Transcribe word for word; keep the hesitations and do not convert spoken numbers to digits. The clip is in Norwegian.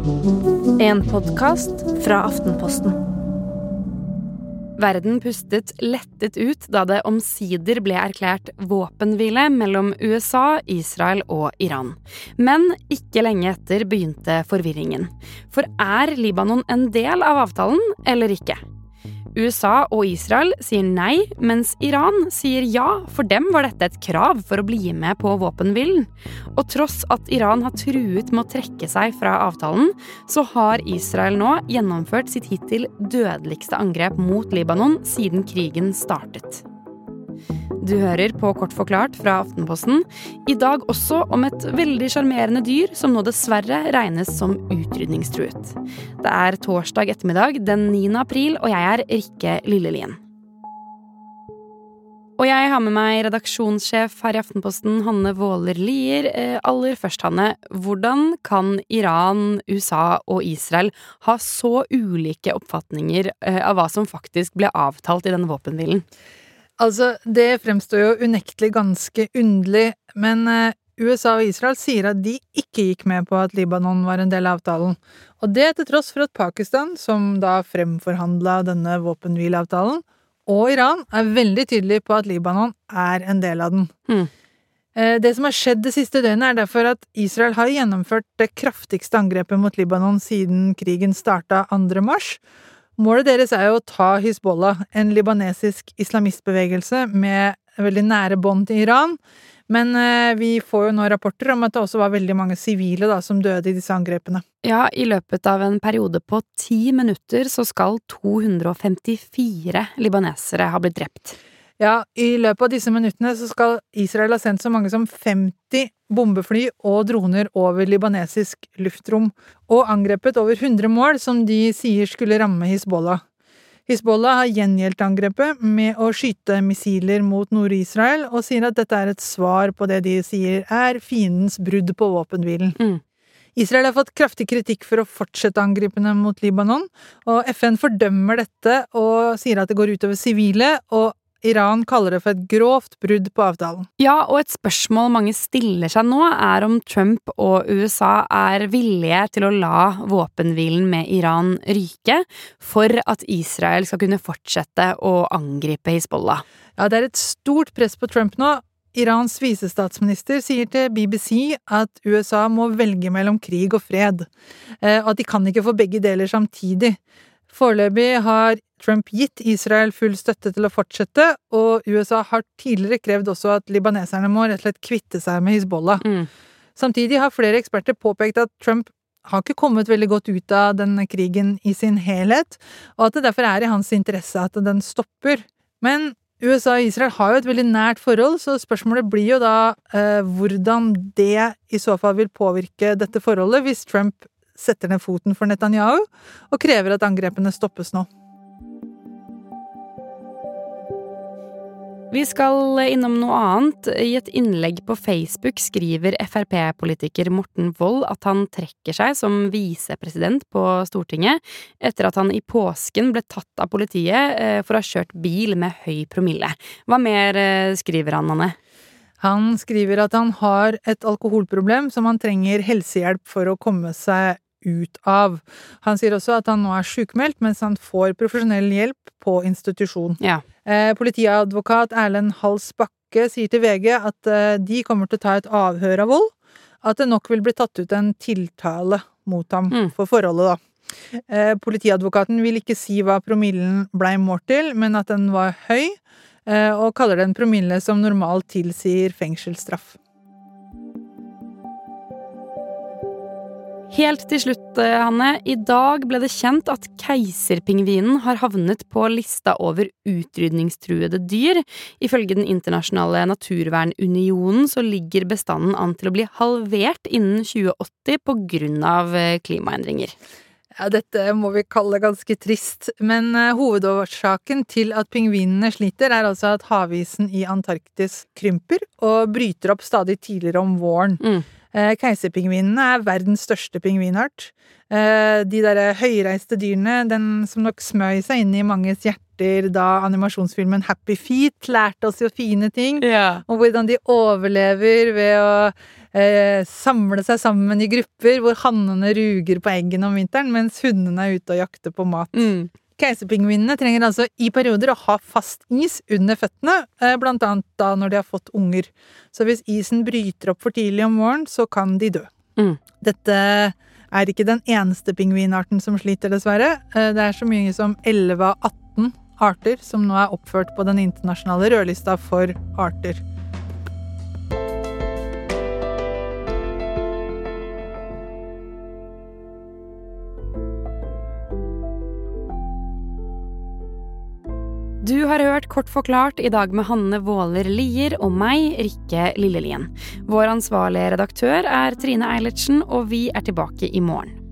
En podcast fra Aftenposten. Verden pustet lettet ut da det omsider ble erklært våpenhvile mellom U S A, Israel og Iran. Men ikke lenge etter begynte forvirringen. For er Libanon en del av avtalen eller ikke? U S A og Israel sier nei, mens Iran sier ja. For dem var dette et krav for å bli med på våpenhvilen. Og tross at Iran har truet med å trekke seg fra avtalen, så har Israel nå gjennomført sitt hittil dødeligste angrep mot Libanon siden krigen startet. Du hører på Kort forklart fra Aftenposten, i dag også om et veldig sjarmerende dyr som nå dessverre regnes som utrydningstruet. Det er torsdag ettermiddag den niende april, og jeg er Rikke Lillelien. Og jeg har med meg redaksjonssjef her i Aftenposten, Hanne Våler Lier. Aller først, Hanne, hvordan kan Iran, U S A og Israel ha så ulike oppfatninger av hva som faktisk ble avtalt i denne våpenhvilen? Altså, det fremstår jo unektelig ganske underlig, men U S A og Israel sier at de ikke gikk med på at Libanon var en del av avtalen. Og det til tross for at Pakistan, som da fremforhandlet denne våpenhvileavtalen, og Iran er veldig tydelig på at Libanon er en del av den. Hmm. Det som har skjedd det siste døgnet er derfor at Israel har gjennomført det kraftigste angrepet mot Libanon siden krigen startet andre mars. Målet deres er jo å ta Hizbollah, en libanesisk islamistbevegelse med veldig nære bånd til Iran. Men eh, vi får jo nå rapporter om at det også var veldig mange sivile da, som døde i disse angrepene. Ja, i løpet av en periode på ti minutter så skal to hundre femtifire libanesere ha blitt drept. Ja, i løpet av disse minuttene så skal Israel ha sendt så mange som femti bombefly og droner over libanesisk luftrom, og angrepet over hundre mål som de sier skulle ramme Hizbollah. Hizbollah har gjengjeldt angrepet med å skyte missiler mot Nord-Israel, og sier at dette er et svar på det de sier er fiendens brudd på våpenhvilen. Mm. Israel har fått kraftig kritikk for å fortsette angripene mot Libanon, og F N fordømmer dette og sier at det går utover sivile, og Iran kaller det for et grovt brudd på avtalen. Ja, og et spørsmål mange stiller seg nå er om Trump og U S A er villige til å la våpenhvilen med Iran ryke for at Israel skal kunne fortsette å angripe Hizbollah. Ja, det er et stort press på Trump nå. Irans visestatsminister sier til B B C at U S A må velge mellom krig og fred, og at de kan ikke få begge deler samtidig. Foreløpig har Trump gitt Israel full støtte til å fortsette, og U S A har tidligere krevd også at libaneserne må rett og slett kvitte seg med Hizbollah. Mm. Samtidig har flere eksperter påpekt at Trump har ikke kommet veldig godt ut av denne krigen i sin helhet, og at det derfor er i hans interesse at den stopper. Men U S A og Israel har jo et veldig nært forhold, så spørsmålet blir jo da eh, hvordan det i så fall vil påvirke dette forholdet hvis Trump setter ned foten for Netanyahu og krever at angrepene stoppes nå. Vi skal innom noe annet. I et innlegg på Facebook skriver F R P-politiker Morten Wold at han trekker seg som visepresident på Stortinget etter at han i påsken ble tatt av politiet for å ha kjørt bil med høy promille. Hva mer skriver han, Anne? Han skriver at han har et alkoholproblem som han trenger helsehjelp for å komme seg ut av. Han sier også at han nå er sykmeldt, mens han får profesjonell hjelp på institusjon. Ja. Eh, politiadvokat Erlend Hals Bakke sier til V G at eh, de kommer til å ta et avhør av Wold, at det nok vil bli tatt ut en tiltale mot ham mm. for forholdet da. Eh, politiadvokaten vil ikke si hva promillen ble målt til, men at den var høy, eh, og kaller det en promille som normalt tilsier fengselsstraff. Helt til slutt, Hanne, i dag ble det kjent at keiserpingvinen har havnet på lista over utrydningstruede dyr. Ifølge den internasjonale naturvernunionen så ligger bestanden an til å bli halvert innen tjue åtti på grunn av klimaendringer. Ja, dette må vi kalle ganske trist, men uh, hovedårsaken til at pingvinene sliter er altså at havisen i Antarktis krymper og bryter opp stadig tidligere om våren. Mm. Keiserpingvinene er verdens største pingvinart. De der høyreiste dyrene, den som nok smøg seg inn i manges hjerter da animasjonsfilmen Happy Feet lærte oss jo fine ting, Ja. og hvordan de overlever ved å eh, samle seg sammen i grupper, hvor hannene ruger på eggene om vinteren, mens hundene er ute og jakter på mat. Mm. Keiserpingvinene trenger altså i perioder å ha fast is under føttene, eh, blant annet da når de har fått unger. Så hvis isen bryter opp for tidlig om morgenen, så kan de dø. Mm. Dette er ikke den eneste pingvinarten som sliter, dessverre. Det er så mye som elleve av atten arter som nå er oppført på den internasjonale rødlista for arter. Du har hørt Kort forklart i dag med Hanne Våler Lier og meg, Rikke Lillelien. Vår ansvarlige redaktør er Trine Eilertsen, og vi er tilbake i morgen.